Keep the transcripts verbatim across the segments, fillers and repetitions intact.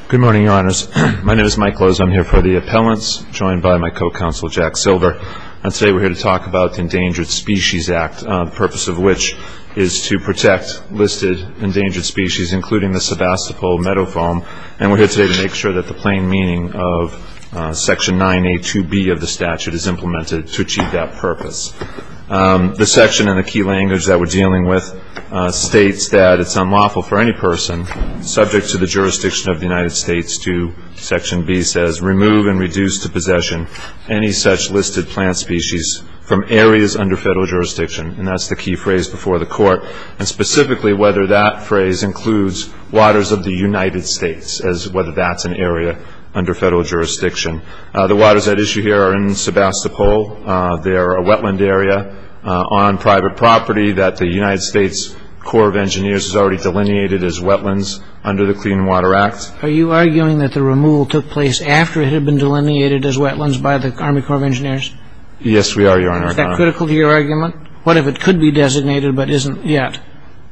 Good morning, Your Honors. My name is Mike Lowe's. I'm here for the appellants, joined by my co-counsel, Jack Silver. And today we're here to talk about the Endangered Species Act, uh, the purpose of which is to protect listed endangered species, including the Sebastopol meadowfoam. And we're here today to make sure that the plain meaning of uh, Section nine A two B of the statute is implemented to achieve that purpose. Um, the section and the key language that we're dealing with uh, states that it's unlawful for any person subject to the jurisdiction of the United States to, Section B says, remove and reduce to possession any such listed plant species from areas under federal jurisdiction. And that's the key phrase before the court. And specifically whether that phrase includes waters of the United States, as whether that's an area under federal jurisdiction. Uh, the waters at issue here are in Sebastopol. Uh, they're a wetland area uh, on private property that the United States Corps of Engineers has already delineated as wetlands under the Clean Water Act. Are you arguing that the removal took place after it had been delineated as wetlands by the Army Corps of Engineers? Yes, we are, Your Honor. Is that critical to your argument? What if it could be designated but isn't yet?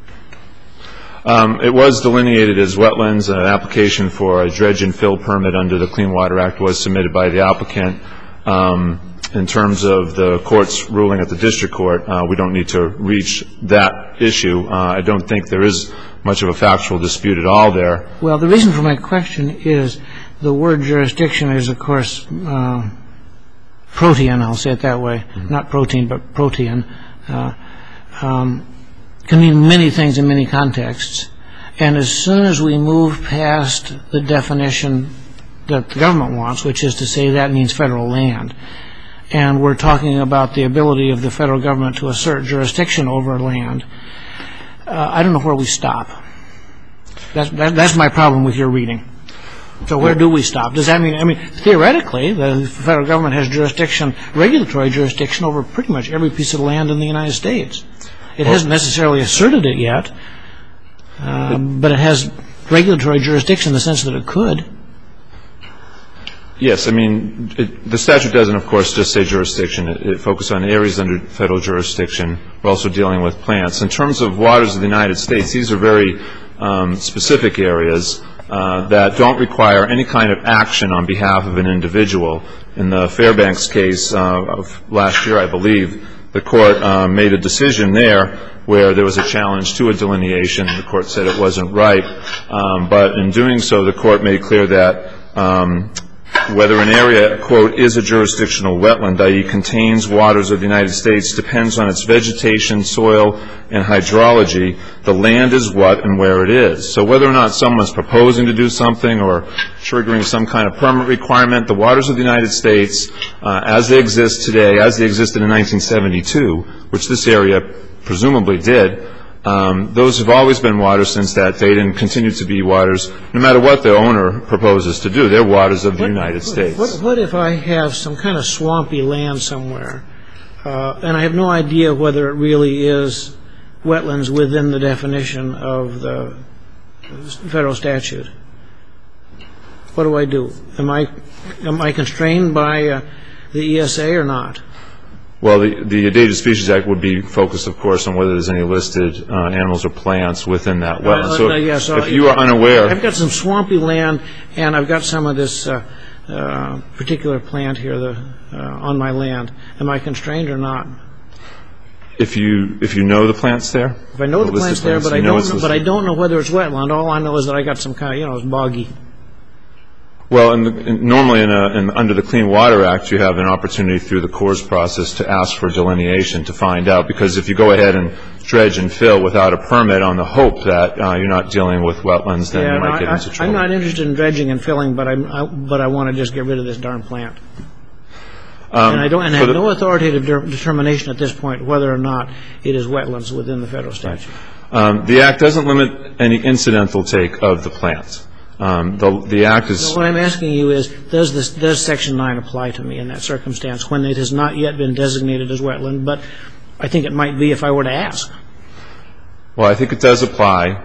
Um, it was delineated as wetlands. An application for a dredge and fill permit under the Clean Water Act was submitted by the applicant. Um, in terms of the court's ruling at the district court, uh, we don't need to reach that issue. Uh, I don't think there is much of a factual dispute at all there. Well, the reason for my question is the word jurisdiction is, of course, uh, protean, I'll say it that way, mm-hmm. Not protein, but protean. Uh, um, can mean many things in many contexts. And as soon as we move past the definition that the government wants, which is to say that means federal land, and we're talking about the ability of the federal government to assert jurisdiction over land, uh, I don't know where we stop. That's, that, that's my problem with your reading. So where do we stop? Does that mean, I mean, theoretically, the federal government has jurisdiction, regulatory jurisdiction over pretty much every piece of land in the United States. It well, hasn't necessarily asserted it yet, uh, it, but it has regulatory jurisdiction in the sense that it could. Yes, I mean, it, the statute doesn't, of course, just say jurisdiction. It, it focuses on areas under federal jurisdiction. We're also dealing with plants. In terms of waters of the United States, these are very um, specific areas uh, that don't require any kind of action on behalf of an individual. In the Fairbanks case uh, of last year, I believe, the court uh, made a decision there where there was a challenge to a delineation. The court said it wasn't right. Um, but in doing so, the court made clear that um, whether an area, quote, is a jurisdictional wetland, that is contains waters of the United States, depends on its vegetation, soil, and hydrology. The land is what and where it is. So whether or not someone's proposing to do something or triggering some kind of permit requirement, the waters of the United States, uh, as they exist today, as they existed in nineteen seventy-two, which this area presumably did, Um, those have always been waters since that date and continue to be waters no matter what the owner proposes to do. They're waters of the what, United States. What, what if I have some kind of swampy land somewhere uh, and I have no idea whether it really is wetlands within the definition of the federal statute? What do I do? Am I, am I constrained by uh, the E S A or not? Well, the, the Endangered Species Act would be focused, of course, on whether there's any listed uh, animals or plants within that wetland. Uh, so, uh, yeah, so if you are unaware... I've got some swampy land, and I've got some of this uh, uh, particular plant here the, uh, on my land. Am I constrained or not? If you if you know the plant's there? If I know the, the plant's there, but I, know don't know, but I don't know whether it's wetland. All I know is that I got some kind of, you know, it's boggy. Well, in the, in, normally in a, in, under the Clean Water Act, you have an opportunity through the Corps process to ask for delineation to find out. Because if you go ahead and dredge and fill without a permit on the hope that uh, you're not dealing with wetlands, then yeah, you might no, get I, into trouble. I'm not interested in dredging and filling, but I'm, I, but I want to just get rid of this darn plant. Um, and I don't and I have no authoritative de determination at this point whether or not it is wetlands within the federal statute. Um, the Act doesn't limit any incidental take of the plant. Um, the, the Act is... So what I'm asking you is, does, this, does Section nine apply to me in that circumstance when it has not yet been designated as wetland, but I think it might be if I were to ask? Well, I think it does apply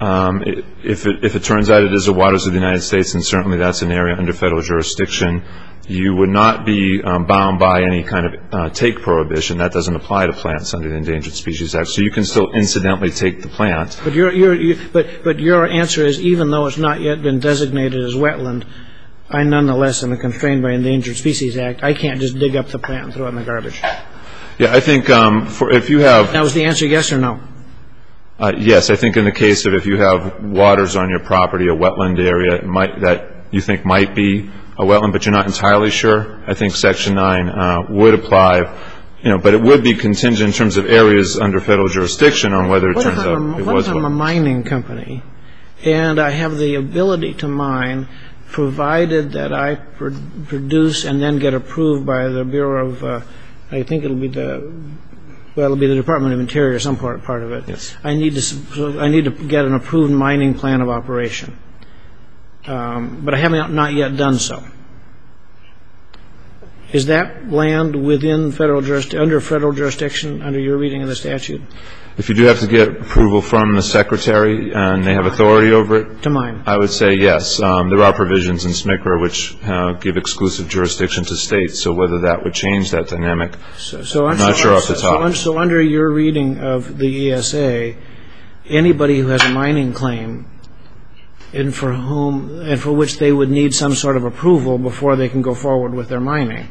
Um, i- If it, if it turns out it is the waters of the United States, then certainly that's an area under federal jurisdiction. You would not be um, bound by any kind of uh, take prohibition. That doesn't apply to plants under the Endangered Species Act. So you can still incidentally take the plant. But your, your, you, but, but your answer is, even though it's not yet been designated as wetland, I nonetheless am constrained by Endangered Species Act. I can't just dig up the plant and throw it in the garbage. Yeah, I think um, for if you have... Now, is the answer yes or no? Uh, yes, I think in the case of if you have waters on your property, a wetland area it might, that you think might be a wetland, but you're not entirely sure, I think Section nine uh, would apply, you know, but it would be contingent in terms of areas under federal jurisdiction on whether it What turns if out I'm a, it what was if I'm a wetland. mining company and I have the ability to mine, provided that I pr- produce and then get approved by the Bureau of, uh, I think it'll be the, well, it'll be the Department of Interior, some part, part of it. Yes. I need to, s- so I need to get an approved mining plan of operation. Um, but I haven't not yet done so. Is that land within federal jurisdiction, under federal jurisdiction, under your reading of the statute? If you do have to get approval from the Secretary and they have authority over it, To mine. I would say yes. Um, there are provisions in S M C R A which uh, give exclusive jurisdiction to states, so whether that would change that dynamic, So, so I'm not so- sure off the so- top. So, un- so under your reading of the E S A, anybody who has a mining claim and for whom, and for which they would need some sort of approval before they can go forward with their mining,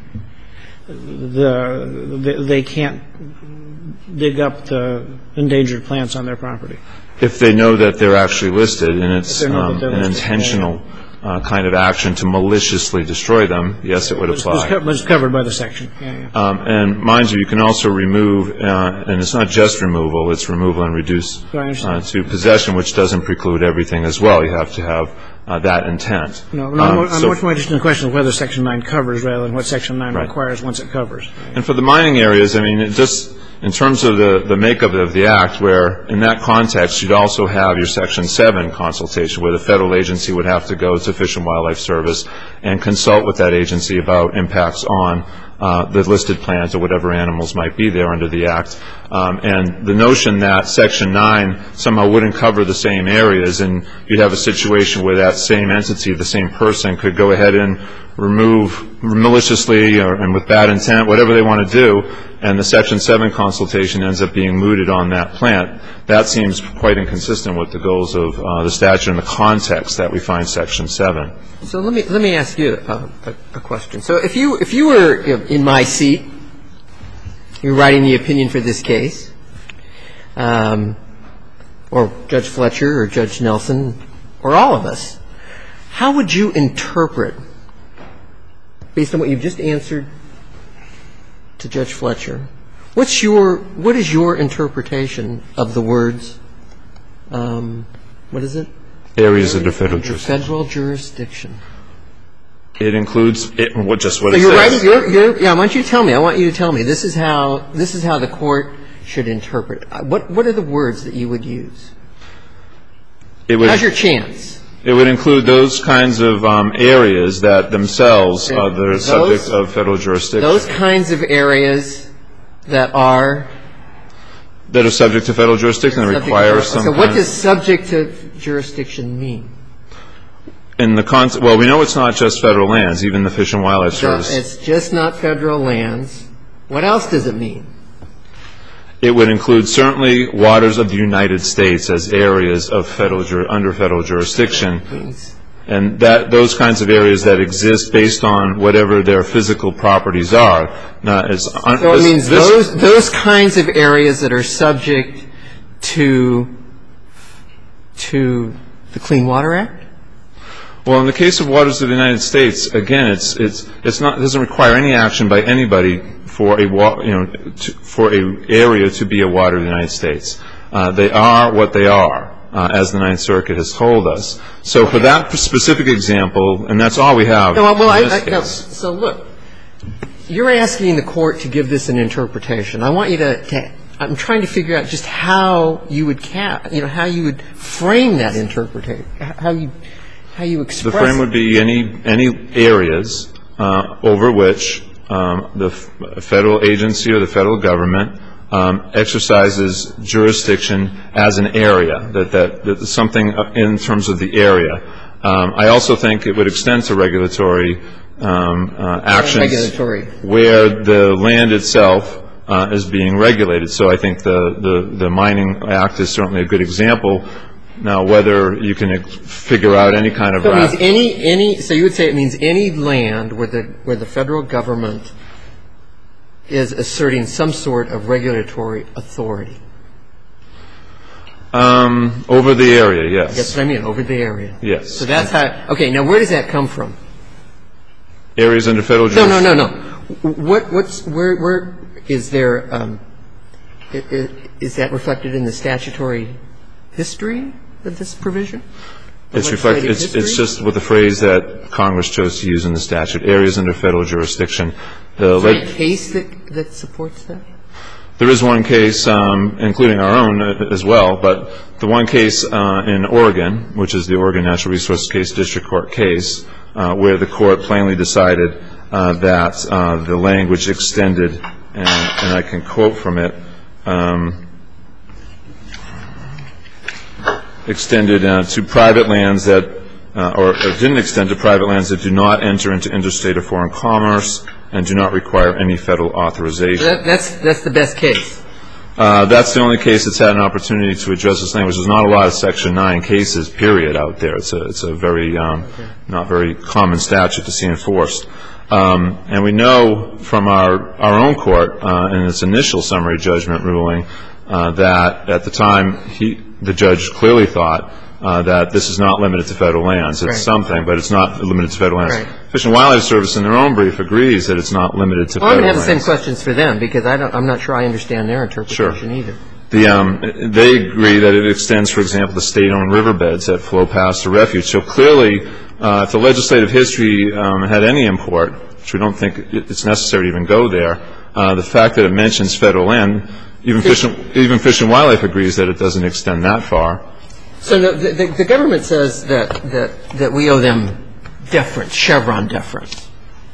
the, they, they can't dig up the endangered plants on their property. if they know that they're actually listed and it's If they know that um, they're an listed, intentional uh, kind of action to maliciously destroy them, yes, it would It's, it's, apply. co- it's covered by the section. Yeah, yeah. Um, And mind you, you can also remove, uh, and it's not just removal, it's removal and reduce I understand. uh, to possession, which doesn't preclude everything as well. You have to have uh, that intent. No, no, Um, I'm, more- I'm so- much more interested in the question of whether Section nine covers rather than what Section nine Right. requires once it covers. And for the mining areas, I mean, it just in terms of the, the makeup of the Act, where in that context, you'd also have your Section seven consultation, where the federal agency would have to go to Fish and Wildlife Service and consult with that agency about impacts on uh, the listed plants or whatever animals might be there under the Act. Um, and the notion that Section nine somehow wouldn't cover the same areas, and you'd have a situation where that same entity, the same person, could go ahead and remove maliciously or, and with bad intent, whatever they want to do, and the Section seven consultation ends up being mooted on that plant. That seems quite inconsistent with the goals of uh, the statute and the context that we find Section seven. So let me let me ask you a, a, a question. So if you if you were in my seat, you're writing the opinion for this case, um, or Judge Fletcher or Judge Nelson or all of us, how would you interpret, based on what you've just answered to Judge Fletcher, what's your what is your interpretation of the words? Um, what is it? Areas under federal jurisdiction. Federal jurisdiction. It includes it, what, just what So it you're says. writing. You're, you're, yeah. I want you to tell me. I want you to tell me. This is how. This is how the court should interpret it. What What are the words that you would use? It would, How's your chance? it would include those kinds of um, areas that themselves are the Those- subject of federal jurisdiction. Those kinds of areas that are that are subject to federal jurisdiction that subject to require federal- some So what kind does subject to jurisdiction mean? in the con- well, we know it's not just federal lands, even the Fish and Wildlife So Service. it's just not federal lands. What else does it mean? It would include certainly waters of the United States as areas of federal jur- under federal jurisdiction, Means and that those kinds of areas that exist based on whatever their physical properties are. Not as un- So it this- means this- those those kinds of areas that are subject to to the Clean Water Act? Well, in the case of waters of the United States, again, it's it's it's not it doesn't require any action by anybody for a wa- you know to, for a area to be a water of the United States. Uh, they are what they are, uh, as the Ninth Circuit has told us. So for that specific example, and that's all we have. No, well, I, in this I, no, case. so look, you're asking the court to give this an interpretation. I want you to, to I'm trying to figure out just how you would cap, you know, how you would frame that interpretation, how you how you express The frame it. would be any any areas uh, over which um, the f- federal agency or the federal government um, exercises jurisdiction as an area, that, that, that something in terms of the area. Um, I also think it would extend to regulatory um, uh, actions Regulatory. where the land itself uh, is being regulated. So I think the, the, the Mining Act is certainly a good example. Now, whether you can figure out any kind of... So it means any, any, so you would say it means any land where the, where the federal government is asserting some sort of regulatory authority. Um, over the area, yes. That's what I mean, over the area. Yes. So that's how, okay, now where does that come from? Areas under federal No, jurisdiction? no, no, no. What, what's, where, where, is there, um, i- i- is that reflected in the statutory history of this provision? The It's reflected, legislative it's, it's history? just with the phrase that Congress chose to use in the statute, areas under federal jurisdiction. The Is there leg- a case that, that supports that? There is one case, um, including our own uh, as well, but the one case uh, in Oregon, which is the Oregon Natural Resources Case District Court case, uh, where the court plainly decided uh, that uh, the language extended, and, and I can quote from it, um, extended uh, to private lands that, uh, or, or didn't extend to private lands that do not enter into interstate or foreign commerce and do not require any federal authorization. That, that's, that's the best case. Uh, that's the only case that's had an opportunity to address this language. There's not a lot of Section nine cases, period, out there. It's a, it's a very, um, Okay. not very common statute to see enforced. Um, and we know from our, our own court, uh, in its initial summary judgment ruling, uh, that at the time he, the judge clearly thought uh, that this is not limited to federal lands. It's Right. something, but it's not limited to federal lands. Right. Fish and Wildlife Service, in their own brief, agrees that it's not limited to Well, I'm federal going to have the lands. same questions for them, because I don't, I'm not sure I understand their interpretation either. The, um, they agree that it extends, for example, the state-owned riverbeds that flow past the refuge. So clearly, uh, if the legislative history um, had any import, which we don't think it- it's necessary to even go there, uh, the fact that it mentions federal land, even Fish and, even Fish and Wildlife agrees that it doesn't extend that far. So no, the, the, the government says that, that, that we owe them deference, Chevron deference.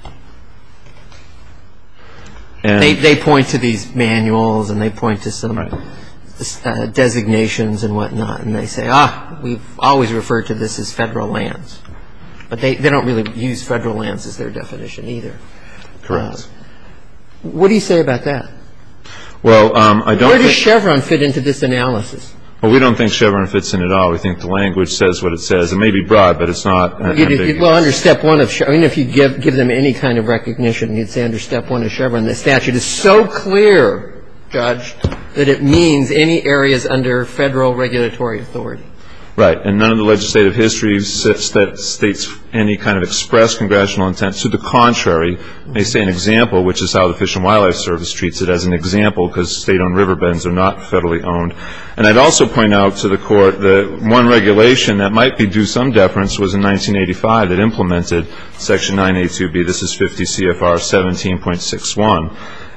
And They, they point to these manuals and they point to some Right. uh, designations and whatnot, and they say, ah, we've always referred to this as federal lands. But they, they don't really use federal lands as their definition either. correct. Uh, what do you say about that? Well, um, I don't Where does think, Chevron fit into this analysis? well, we don't think Chevron fits in at all. We think the language says what it says. It may be broad, but it's not uh, You'd- ambiguous. Well, under step one of, Che- I mean, if you give, give them any kind of recognition, you'd say under step one of Chevron, the statute is so clear, Judge, that it means any areas under federal regulatory authority. Right, and none of the legislative history sits- that states any kind of express congressional intent. To the contrary, they say an example, which is how the Fish and Wildlife Service treats it as an example, because state-owned riverbeds are not federally owned. And I'd also point out to the Court that one regulation that might be due some deference was in nineteen eighty-five that implemented Section nine A two B. This is fifty C F R seventeen point six one.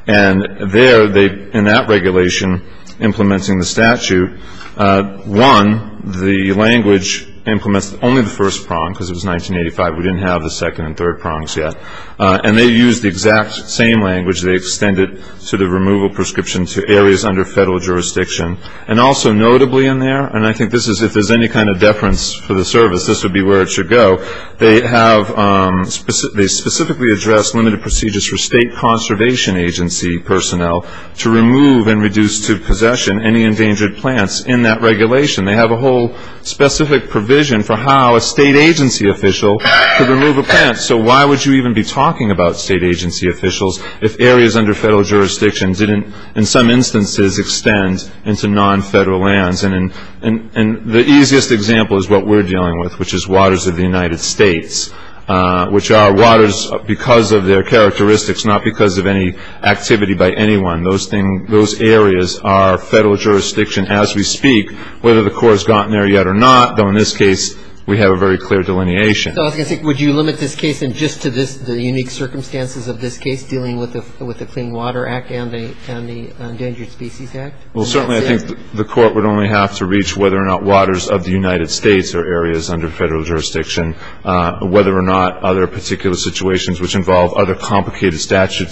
And there, they, in that regulation, implementing the statute, uh, one, the language implements only the first prong, because it was nineteen eighty-five. We didn't have the second and third prongs yet. Uh, and they used the exact same language. They extended to the removal prescription to areas under federal jurisdiction. And also notably in there, and I think this is, if there's any kind of deference for the service, this would be where it should go. They have, um, speci- they specifically address limited procedures for state conservation agency personnel to remove and reduce to possession any endangered plants in that regulation. They have a whole specific provision for how a state agency official could remove a plant. So why would you even be talking about state agency officials if areas under federal jurisdiction didn't, in some instances, extend into non-federal lands? And, in, and, and the easiest example is what we're dealing with, which is waters of the United States, uh, which are waters because of their characteristics, not because of any activity by anyone. Those thing, those areas are federal jurisdiction as we speak, whether the Corps has gotten there yet or not, though in this case we have a very clear delineation. So I was going to say, would you limit this case in just to this, the unique circumstances of this case, dealing with the with the Clean Water Act and the and the Endangered Species Act? Well, And certainly I that's think it? th- the Court would only have to reach whether or not waters of the United States are areas under federal jurisdiction, uh, whether or not other particular situations which involve other complicated statutes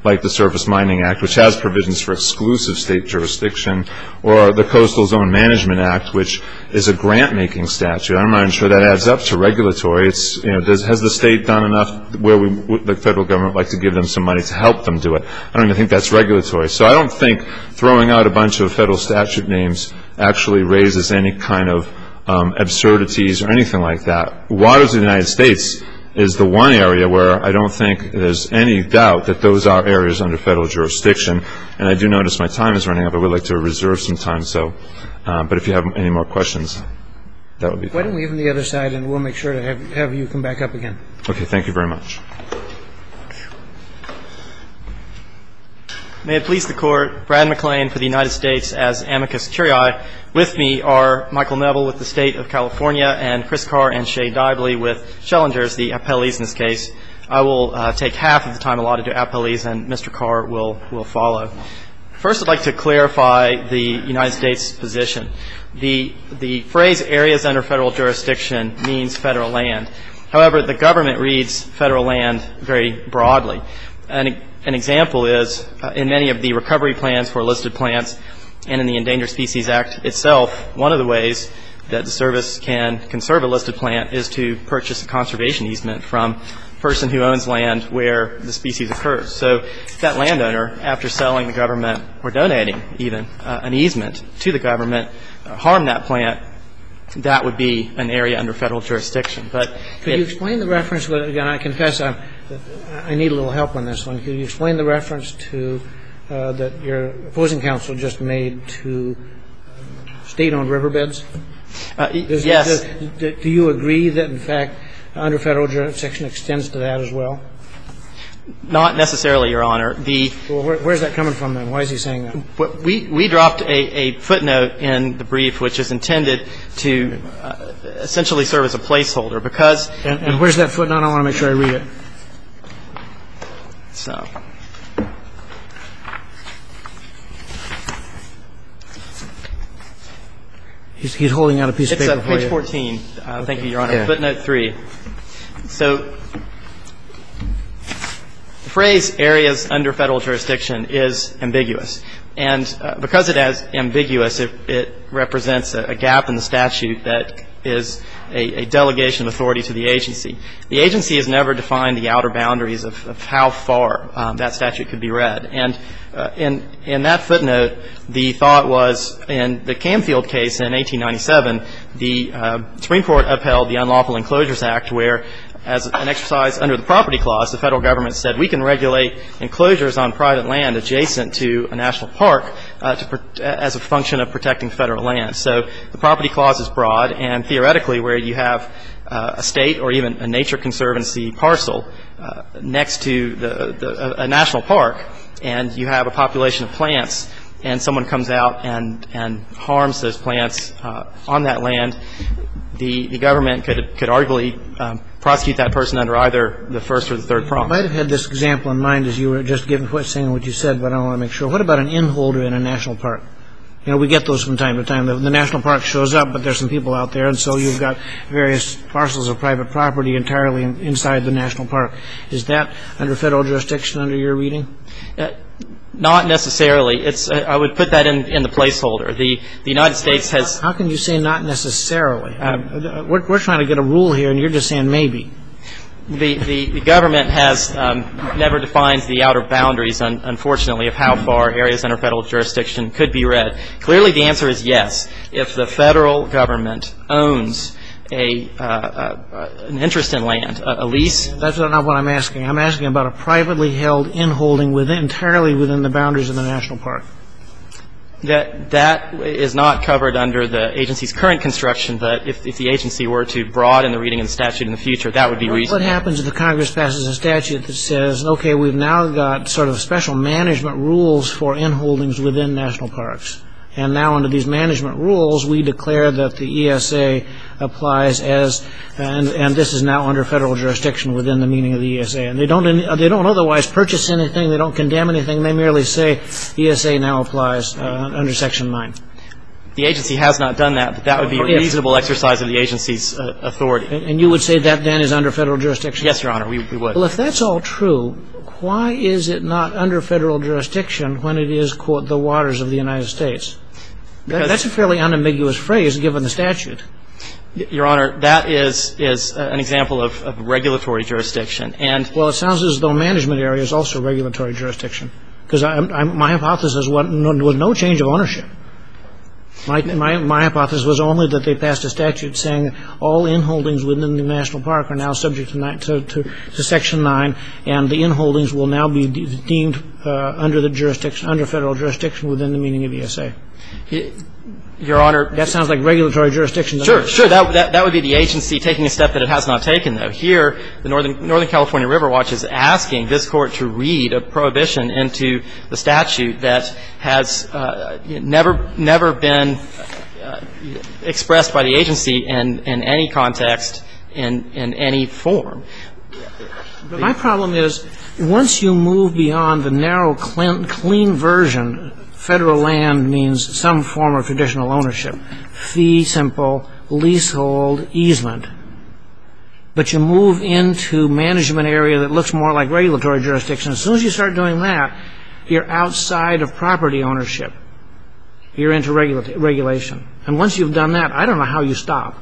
like the Surface Mining Act, which has provisions for exclusive state jurisdiction, or the Coastal Zone Management Act, which is a grant-making statute. I'm not even sure that adds up to regulatory. It's, you know, does, has the state done enough where we, the federal government, like to give them some money to help them do it? I don't even think that's regulatory. So I don't think throwing out a bunch of federal statute names actually raises any kind of um, absurdities or anything like that. Waters of the United States is the one area where I don't think there's any doubt that those are areas under federal jurisdiction. And I do notice my time is running up. I would like to reserve some time. So, uh, but if you have any more questions, that would be fine. Why don't we from the other side, and we'll make sure to have, have you come back up again. Okay, thank you very much. May it please the Court, Brad McClain for the United States as amicus curiae. With me are Michael Neville with the State of California and Chris Carr and Shay Dibley with Schellingers, the appellees in this case. I will uh, take half of the time allotted to appellees, and Mister Carr will, will follow. First, I'd like to clarify the United States position. The, the phrase areas under federal jurisdiction means federal land. However, the government reads federal land very broadly. And an example is uh, in many of the recovery plans for listed plants and in the Endangered Species Act itself, one of the ways that the service can conserve a listed plant is to purchase a conservation easement from a person who owns land where the species occurs. So that landowner, after selling the government or donating even uh, an easement to the government, uh, harm that plant, that would be an area under federal jurisdiction. But could it, you explain the reference? With, again, I confess I'm, I need a little help on this one. Could you explain the reference to uh, that your opposing counsel just made to um, state-owned riverbeds? Uh, does, yes. Does, do, do you agree that, in fact, under federal jurisdiction extends to that as well? Not necessarily, Your Honor. The Well, where, where's that coming from then? Why is he saying that? We, we dropped a, a footnote in the brief which is intended to uh, essentially serve as a placeholder because... And, and where's that footnote? I want to make sure I read it. So... He's, he's holding out a piece It's of paper uh, for you. page fourteen. Uh, okay. Thank you, Your Honor. Yeah. Footnote three. So the phrase areas under federal jurisdiction is ambiguous. And uh, because it is ambiguous, it, it represents a, a gap in the statute that is a, a delegation of authority to the agency. The agency has never defined the outer boundaries of, of how far um, that statute could be read. And uh, in, in that footnote, the thought was in the Camfield case in eighteen ninety-seven, the uh, Supreme Court upheld the Unlawful Enclosures Act where, as an exercise under the property clause, the federal government said we can regulate enclosures on private land adjacent to a national park uh, to, as a function of protecting federal land. So the property clause is broad, and theoretically where you have uh, a state or even a nature conservancy parcel uh, next to the, the, a national park, and you have a population of plants, and someone comes out and, and harms those plants uh, on that land, the, the government could, could arguably um, prosecute that person under either the first or the third prong. I might have had this example in mind as you were just giving what, saying what you said, but I want to make sure. What about an inn holder in a national park? You know, we get those from time to time. The, the national park shows up, but there's some people out there, and so you've got various parcels of private property entirely in, inside the national park. Is that under federal jurisdiction under your reading? Uh, Not necessarily. It's. Uh, I would put that in, in the placeholder. The the United States has. How can you say not necessarily? Um, we're, we're trying to get a rule here, and you're just saying maybe. The, the, the government has um, never defined the outer boundaries, un, unfortunately, of how far areas under federal jurisdiction could be read. Clearly, the answer is yes. If the federal government owns a uh, uh, an interest in land, a, a lease. That's not what I'm asking. I'm asking about a privately held inn holding within, entirely within the boundaries of the national park. That that is not covered under the agency's current construction, but if, if the agency were to broaden the reading of the statute in the future, that would be reasonable. What happens if the Congress passes a statute that says, okay, we've now got sort of special management rules for inn holdings within national parks, and now under these management rules, we declare that the E S A applies as, and, and this is now under federal jurisdiction within the meaning of the E S A. And they don't, they don't otherwise purchase anything, they don't condemn anything, they merely say E S A now applies uh, under Section nine. The agency has not done that, but that would be a reasonable exercise of the agency's uh, authority. And, and you would say that then is under federal jurisdiction? Yes, Your Honor, we, we would. Well, if that's all true, why is it not under federal jurisdiction when it is, quote, the waters of the United States? That, that's a fairly unambiguous phrase given the statute. Your Honor, that is is an example of, of regulatory jurisdiction. And well, it sounds as though management area is also regulatory jurisdiction, because my hypothesis was no, was no change of ownership. My, my, my hypothesis was only that they passed a statute saying all in-holdings within the national park are now subject to, nine, to, to, to Section nine, and the in-holdings will now be de- deemed uh, under the jurisdiction, under federal jurisdiction within the meaning of the E S A. Your Honor, that sounds like regulatory jurisdiction. Sure, me. sure. That, that that would be the agency taking a step that it has not taken, though. Here, the Northern Northern California River Watch is asking this court to read a prohibition into the statute that has uh, never never been uh, expressed by the agency in in any context in in any form. But my problem is, once you move beyond the narrow, clean, clean version. Federal land means some form of traditional ownership, fee simple, leasehold, easement. But you move into management area that looks more like regulatory jurisdiction. As soon as you start doing that, you're outside of property ownership. You're into regula- regulation. And once you've done that, I don't know how you stop.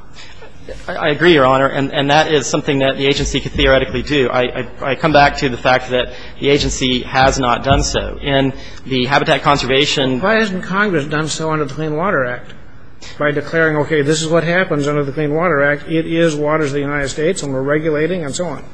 I agree, Your Honor, and, and that is something that the agency could theoretically do. I, I, I come back to the fact that the agency has not done so. In the Habitat Conservation... Why hasn't Congress done so under the Clean Water Act? By declaring, okay, this is what happens under the Clean Water Act. It is waters of the United States, and we're regulating, and so on.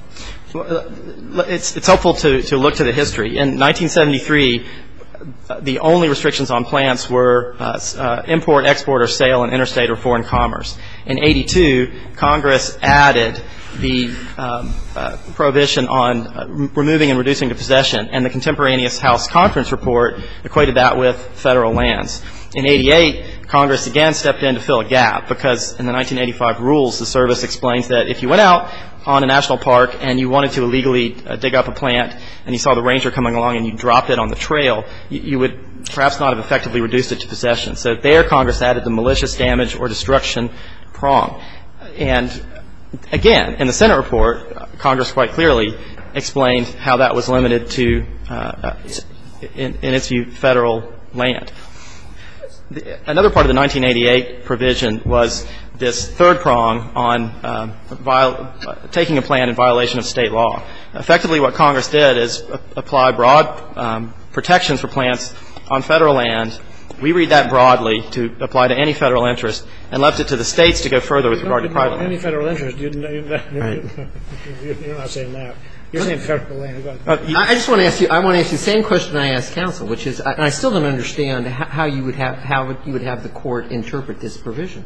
Well, it's, it's helpful to, to look to the history. In nineteen seventy-three, the only restrictions on plants were uh, uh, import, export, or sale in interstate or foreign commerce. In eighty-two, Congress added the um, uh, prohibition on uh, removing and reducing to possession, and the contemporaneous House Conference report equated that with federal lands. In eighty-eight, Congress again stepped in to fill a gap because in the nineteen eighty-five rules, the service explains that if you went out on a national park and you wanted to illegally uh, dig up a plant and you saw the ranger coming along and you dropped it on the trail, you, you would perhaps not have effectively reduced it to possession. So there Congress added the malicious damage or destruction prong. And again, in the Senate report, Congress quite clearly explained how that was limited to, uh, in, in its view, federal land. The, another part of the nineteen eighty-eight provision was this third prong on um, viol- uh, taking a plan in violation of state law. Effectively, what Congress did is a- apply broad um, protections for plants on federal land. We read that broadly to apply to any federal interest and left it to the states to go further with regard to private land. Any federal interest, you, you, Right. you're not saying that. You're saying federal land. Uh, I just want to ask you. I want to ask you the same question I asked counsel, which is, I, I still don't understand how you would have how you would have the court interpret this provision.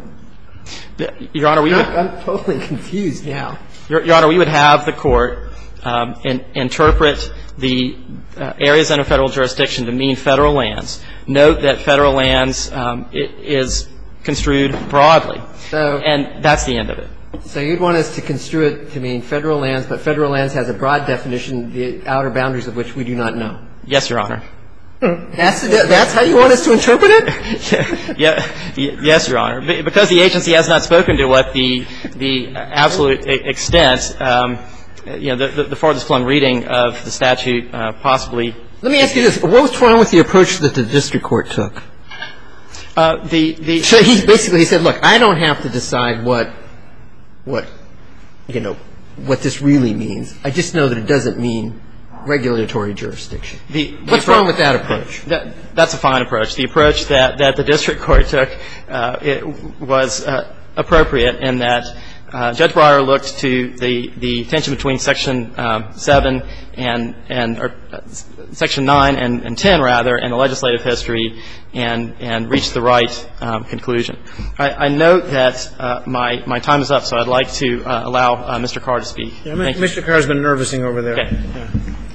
Your Honor, we would. I'm, I'm totally confused now. Your, Your Honor, we would have the court um, in, interpret the uh, areas under federal jurisdiction to mean federal lands. Note that federal lands um, is construed broadly, so, and that's the end of it. So you'd want us to construe it to mean federal lands, but federal lands has a broad definition, the outer boundaries of which we do not know. Yes, Your Honor. That's the, that's how you want us to interpret it? yeah, yeah, yes, Your Honor. Because the agency has not spoken to what the the absolute extent, um, you know, the, the farthest flung reading of the statute uh, possibly. Let me ask you this: what was wrong with the approach that the district court took? Uh, the the. So he basically he said, "Look, I don't have to decide what what you know what this really means. I just know that it doesn't mean." Regulatory jurisdiction. The, the What's wrong with that approach? That, that's a fine approach. The approach that, that the district court took uh, it was uh, appropriate in that uh, Judge Breyer looked to the, the tension between Section um, seven and and or, uh, Section nine and, and ten rather in the legislative history and and reached the right um, conclusion. I, I note that uh, my my time is up, so I'd like to uh, allow uh, Mister Carr to speak. Yeah, Mister Carr's been nervousing over there. Okay. Yeah.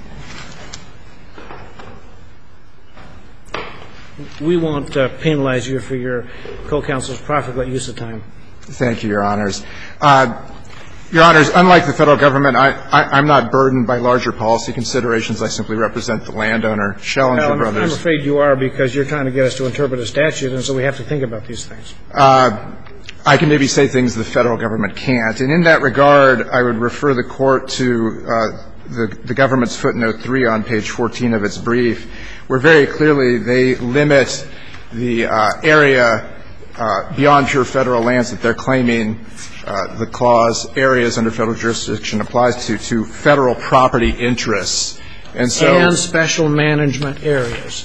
We won't uh, penalize you for your co-counsel's profligate use of time. Thank you, Your Honors. Uh, Your Honors, unlike the federal government, I, I, I'm not burdened by larger policy considerations. I simply represent the landowner, Schellinger well, I'm, Brothers. I'm afraid you are because you're trying to get us to interpret a statute, and so we have to think about these things. Uh, I can maybe say things the federal government can't. And in that regard, I would refer the Court to uh, the, the government's footnote three on page fourteen of its brief, where very clearly they limit the uh, area uh, beyond pure federal lands that they're claiming uh, the clause areas under federal jurisdiction applies to, to federal property interests. And so and special management areas.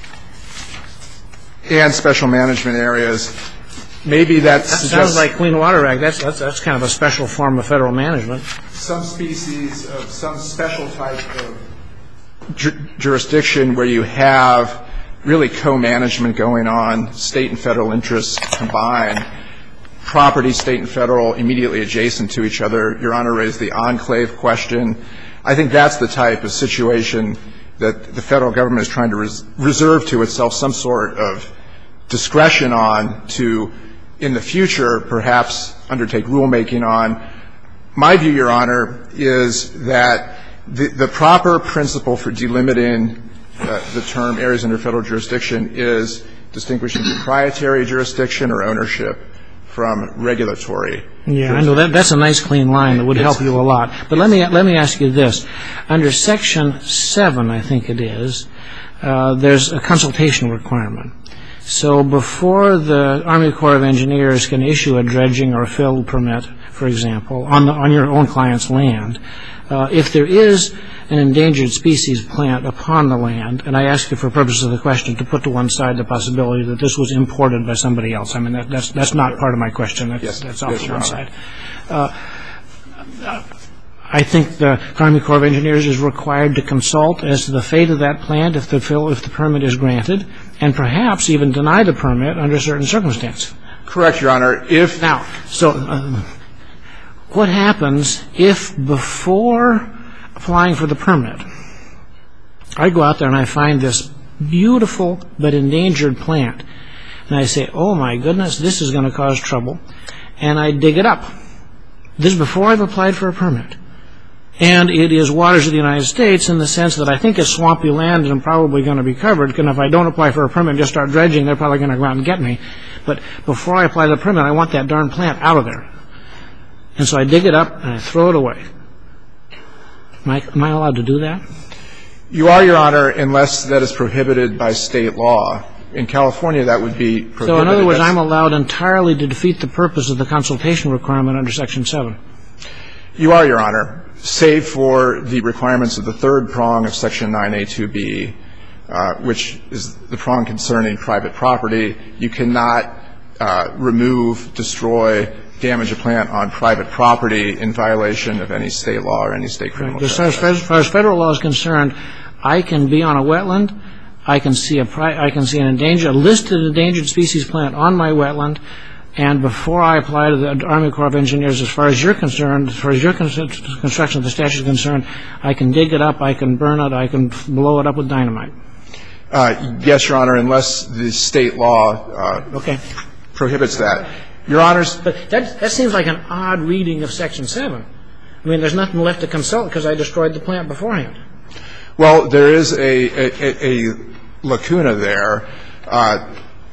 And special management areas. Maybe that That suggests sounds like Clean Water Act. That's, that's, that's kind of a special form of federal management. some species of some special type of ju- jurisdiction where you have really co-management going on, state and federal interests combined, property, state and federal, immediately adjacent to each other. Your Honor raised the enclave question. I think that's the type of situation that the federal government is trying to res- reserve to itself some sort of discretion on to, in the future, perhaps undertake rulemaking on. My view, Your Honor, is that the, the proper principle for delimiting uh, the term areas under federal jurisdiction is distinguishing proprietary jurisdiction or ownership from regulatory. Yeah, I know that. That's a nice clean line that would help you a lot. But let me let me ask you this: under Section seven, I think it is, uh, there's a consultation requirement. So before the Army Corps of Engineers can issue a dredging or fill permit, for example, on the, on your own client's land, uh, if there is an endangered species plant upon the land, and I ask you for purposes of the question to put to one side the possibility that this was imported by somebody else. I mean, that, that's that's not part of my question. That's, yes, that's off yes, to Your one Honor. side. Uh, I think the Army Corps of Engineers is required to consult as to the fate of that plant if the fill, if the permit is granted, and perhaps even deny the permit under certain circumstances. Correct, Your Honor. If Now, so uh, what happens if before applying for the permit, I go out there and I find this beautiful but endangered plant, and I say, oh my goodness, this is going to cause trouble, and I dig it up. This is before I've applied for a permit. And it is waters of the United States in the sense that I think it's swampy land and probably going to be covered, and if I don't apply for a permit and just start dredging, they're probably going to go out and get me. But before I apply the permit, I want that darn plant out of there. And so I dig it up and I throw it away. Am I, am I allowed to do that? you are, Your Honor, unless that is prohibited by state law. In California, that would be prohibited. So in other words, That's- I'm allowed entirely to defeat the purpose of the consultation requirement under Section seven. You are, Your Honor, save for the requirements of the third prong of Section nine A two B, uh, which is the prong concerning private property. You cannot uh, remove, destroy, damage a plant on private property in violation of any state law or any state criminal As far as, justice. as far as federal law is concerned, I can be on a wetland, I can see a pri- I can see an endangered, a listed endangered species plant on my wetland, and before I apply to the Army Corps of Engineers, as far as you're concerned, as far as your con- construction of the statute is concerned, I can dig it up, I can burn it, I can blow it up with dynamite. Uh, yes, Your Honor, unless the state law uh, Okay. prohibits that. Your Honors, But that, that seems like an odd reading of Section seven. I mean, there's nothing left to consult because I destroyed the plant beforehand. well, there is a, a, a lacuna there. Uh,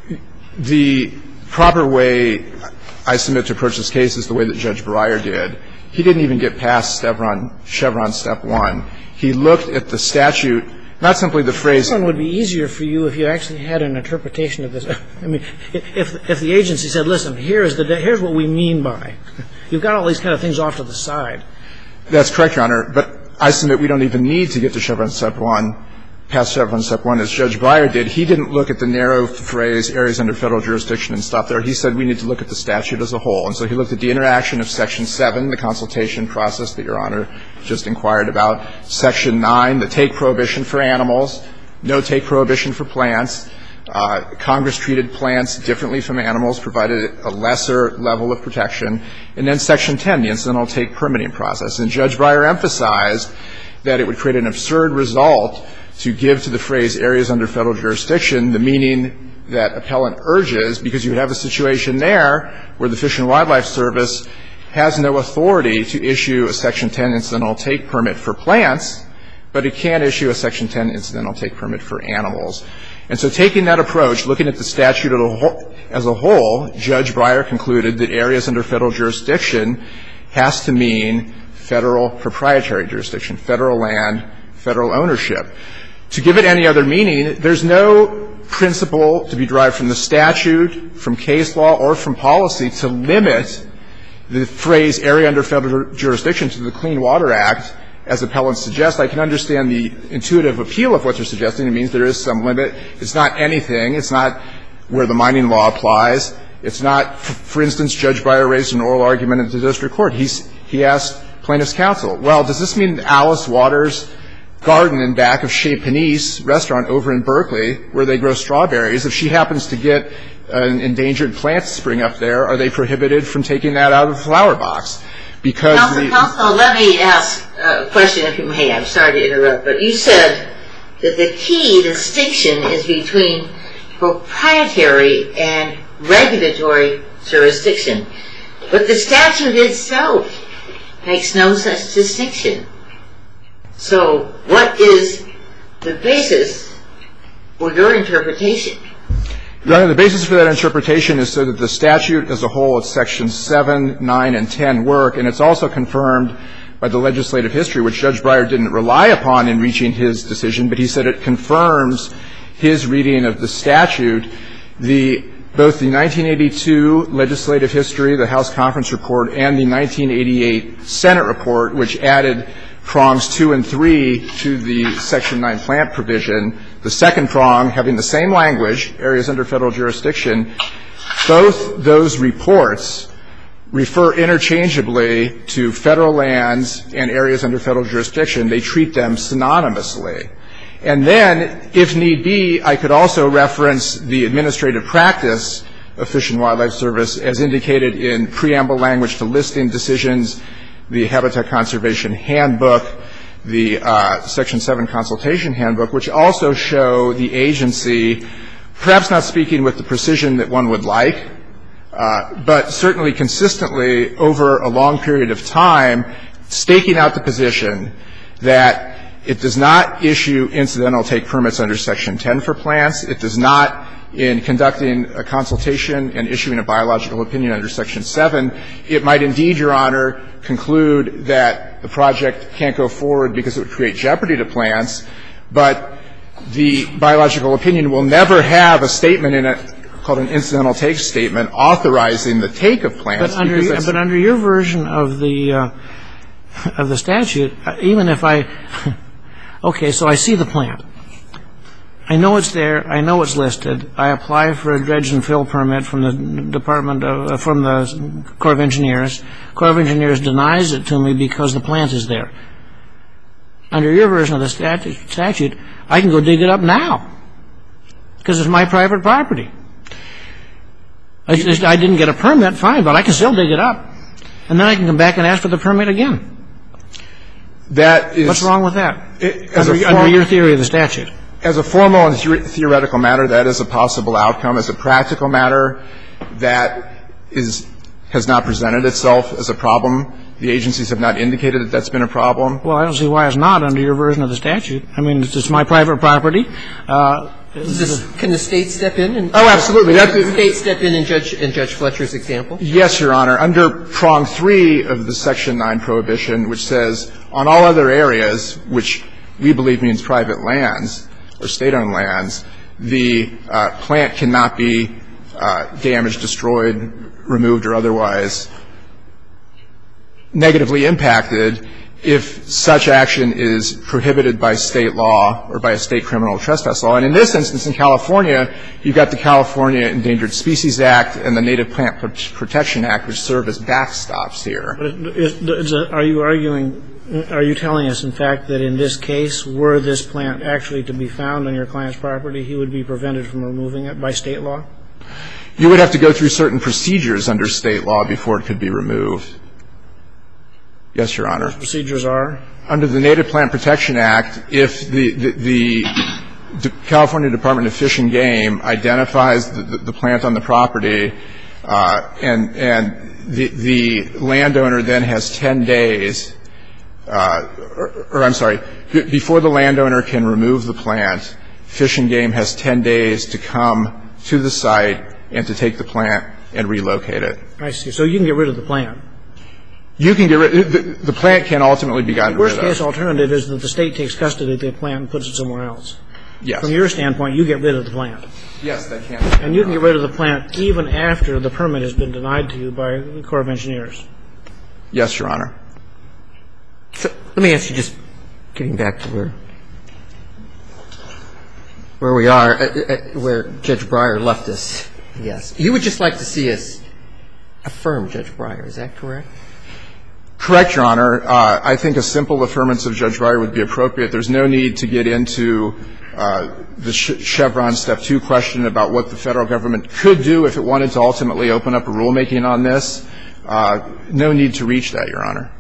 the proper way I submit to approach this case is the way that Judge Breyer did. He didn't even get past Chevron, Chevron step one. He looked at the statute, not simply the phrase. This one would be easier for you if you actually had an interpretation of this. I mean, if if the agency said, "Listen, here is the here's what we mean by," you've got all these kind of things off to the side. That's correct, Your Honor. But I submit we don't even need to get to Chevron step one, past Chevron step one, as Judge Breyer did. He didn't look at the narrow phrase, areas under federal jurisdiction, and stop there. He said we need to look at the statute as a whole. And so he looked at the interaction of Section seven, the consultation process that Your Honor just inquired about, Section nine, the take prohibition for animals, no take prohibition for plants. Uh, Congress treated plants differently from animals, provided a lesser level of protection. And then Section ten, the incidental take permitting process. And Judge Breyer emphasized that it would create an absurd result to give to the phrase areas under federal jurisdiction the meaning that appellant urges, because you would have a situation there where the Fish and Wildlife Service has no authority to issue a Section ten incidental take permit for plants, but it can issue a Section ten incidental take permit for animals. And so taking that approach, looking at the statute as a whole, Judge Breyer concluded that areas under federal jurisdiction has to mean federal proprietary jurisdiction, federal land, federal ownership. To give it any other meaning, there's no principle to be derived from the statute, from case law, or from policy to limit the phrase area under federal jurisdiction to the Clean Water Act, as appellants suggest. I can understand the intuitive appeal of what they're suggesting. It means there is some limit. It's not anything. It's not where the mining law applies. It's not, for instance, Judge Breyer raised an oral argument at the district court. He's, he asked plaintiff's counsel, well, does this mean Alice Waters' garden in back of Chez Panisse restaurant over in Berkeley, where they grow strawberries, if she happens to get an endangered plant spring up there, are they prohibited from taking that out of the flower box? Because Counsel, the, Counsel, let me ask a question, if you may. I'm sorry to interrupt, but you said that the key distinction is between proprietary and regulatory jurisdiction. But the statute itself makes no such distinction. So what is the basis for your interpretation? Your Honor, the basis for that interpretation is so that the statute as a whole, it's sections seven, nine, and ten work, and it's also confirmed by the legislative history, which Judge Breyer didn't rely upon in reaching his decision, but he said it confirms his reading of the statute. The both the nineteen eighty-two legislative history, the House Conference Report, and the nineteen eighty-eight Senate report, which added prongs two and three to the Section nine plant provision, the second prong having the same language, areas under federal jurisdiction, both those reports refer interchangeably to federal lands and areas under federal jurisdiction. They treat them synonymously. And then, if need be, I could also reference the administrative practice of Fish and Wildlife Service as indicated in preamble language to listing decisions, the Habitat Conservation Handbook, the uh, Section seven Consultation Handbook, which also show the agency, perhaps not speaking with the precision that one would like, uh, but certainly consistently over a long period of time, staking out the position that it does not issue incidental take permits under Section ten for plants. It does not, in conducting a consultation and issuing a biological opinion under Section seven, it might indeed, Your Honor, conclude that the project can't go forward because it would create jeopardy to plants, but the biological opinion will never have a statement in it called an incidental take statement authorizing the take of plants. But under, but under your version of the uh, of the statute, even if I okay, so I see the plant. I know it's there. I know it's listed. I apply for a dredge and fill permit from the Department of, uh, from the Corps of Engineers. Corps of Engineers denies it to me because the plant is there. Under your version of the statute, statute I can go dig it up now because it's my private property. I, just, I didn't get a permit, fine, but I can still dig it up. And then I can come back and ask for the permit again. That is, what's wrong with that? It, under, form, under your theory of the statute. As a formal and theoretical matter, that is a possible outcome. As a practical matter, that is has not presented itself as a problem. The agencies have not indicated that that's been a problem. Well, I don't see why it's not under your version of the statute. I mean, it's, it's my private property. Uh, Is this, can the state step in? And oh, absolutely. Can the state step in in Judge, in Judge Fletcher's example? Yes, Your Honor. Under prong three of the Section nine prohibition, which says on all other areas, which we believe means private lands or state-owned lands, the uh, plant cannot be uh, damaged, destroyed, removed, or otherwise negatively impacted if such action is prohibited by state law or by a state criminal trespass law. And in this instance, in California, you've got the California Endangered Species Act and the Native Plant Protection Act, which serve as backstops here. But is, is, are you arguing, are you telling us, in fact, that in this case, were this plant actually to be found on your client's property, he would be prevented from removing it by state law? You would have to go through certain procedures under state law before it could be removed. Yes, Your Honor. Those procedures are? Under the Native Plant Protection Act, if the, the, the De- California Department of Fish and Game identifies the, the, the plant on the property, uh, and, and the, the landowner then has ten days, uh, or, or I'm sorry, b- before the landowner can remove the plant, Fish and Game has ten days to come to the site and to take the plant and relocate it. I see. So you can get rid of the plant? You can get rid the, the plant can ultimately be gotten The rid of. worst case alternative is that the state takes custody of the plant and puts it somewhere else. Yes. From your standpoint, you get rid of the plant. Yes, they can. And you can get rid of the plant even after the permit has been denied to you by the Corps of Engineers. Yes, Your Honor. So let me ask you, just getting back to where where we are, uh, uh, where Judge Breyer left us. Yes. You would just like to see us affirm Judge Breyer. Is that correct? Correct, Your Honor. Uh, I think a simple affirmance of Judge Breyer would be appropriate. There's no need to get into uh, the Chevron Step two question about what the federal government could do if it wanted to ultimately open up a rulemaking on this. Uh, no need to reach that, Your Honor.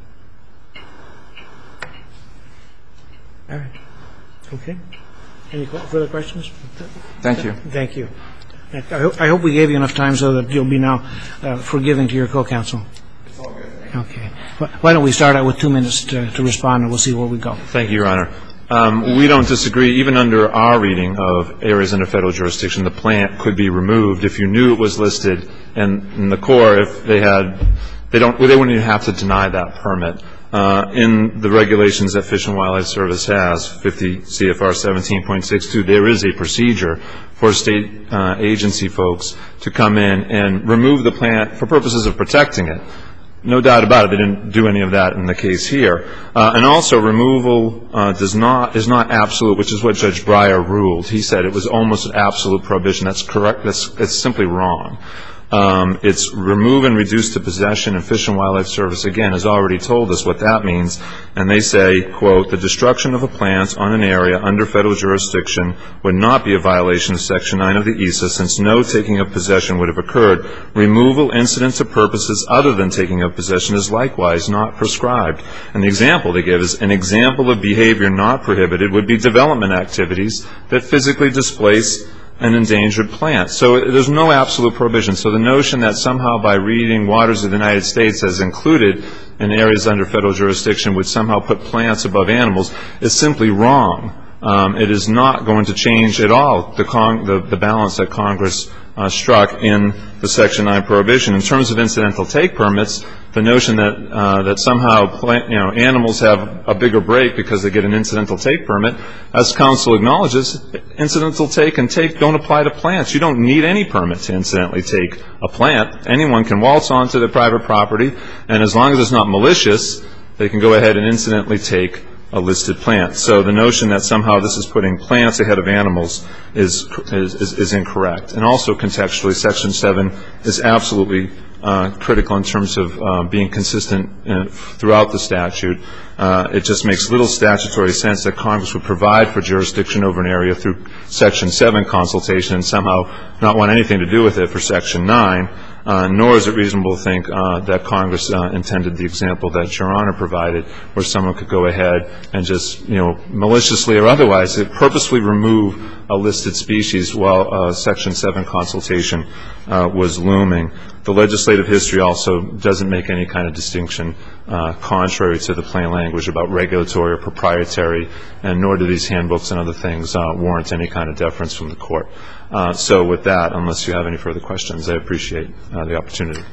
All right. Okay. Any further questions? Thank you. Thank you. I, ho- I hope we gave you enough time so that you'll be now uh, forgiving to your co-counsel. It's all good. Okay. Why don't we start out with two minutes to, to respond, and we'll see where we go. Thank you, Your Honor. Um, we don't disagree. Even under our reading of areas under federal jurisdiction, the plant could be removed if you knew it was listed, and in the Corps, if they had, they don't, they wouldn't even have to deny that permit. Uh, in the regulations that Fish and Wildlife Service has, fifty C F R seventeen point six two, there is a procedure for state uh, agency folks to come in and remove the plant for purposes of protecting it. No doubt about it, they didn't do any of that in the case here. Uh, and also, removal uh, does not is not absolute, which is what Judge Breyer ruled. He said it was almost an absolute prohibition. That's correct. That's it's simply wrong. Um, it's remove and reduce to possession, and Fish and Wildlife Service, again, has already told us what that means. And they say, quote, the destruction of a plant on an area under federal jurisdiction would not be a violation of Section nine of the E S A since no taking of possession would have occurred. Removal incident to purposes other than taking of possession is likewise not prescribed. And the example they give is an example of behavior not prohibited would be development activities that physically displace an endangered plant. So there's no absolute prohibition. So the notion that somehow by reading Waters of the United States as included in areas under federal jurisdiction would somehow put plants above animals is simply wrong. Um, it is not going to change at all the, con- the, the balance that Congress uh, struck in the Section nine prohibition. In terms of incidental take permits, the notion that uh, that somehow plant, you know, animals have a bigger break because they get an incidental take permit, as counsel acknowledges, incidental take and take don't apply to plants. You don't need any permit to incidentally take a plant. Anyone can waltz onto the private property, and as long as it's not malicious, they can go ahead and incidentally take a listed plant. So the notion that somehow this is putting plants ahead of animals is is, is, is incorrect. And also contextually, Section seven is absolutely uh, critical in terms of uh, being consistent uh, throughout the statute. Uh, it just makes little statutory sense that Congress would provide for jurisdiction over an area through Section seven consultation and somehow not want anything to do with it for Section nine. Uh, nor is it reasonable to think uh, that Congress uh, intended the example that Your Honor provided, where someone could go ahead and just, you know, maliciously or otherwise, purposely remove a listed species while uh, Section seven consultation uh, was looming. The legislative history also doesn't make any kind of distinction uh, contrary to the plain language about regulatory or proprietary, and nor do these handbooks and other things uh, warrant any kind of deference from the Court. Uh, so with that, unless you have any further questions, I appreciate uh, the opportunity.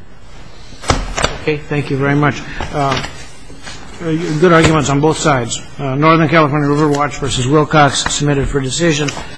Okay, thank you very much. Uh, good arguments on both sides. Uh, Northern California River Watch versus Wilcox submitted for decision.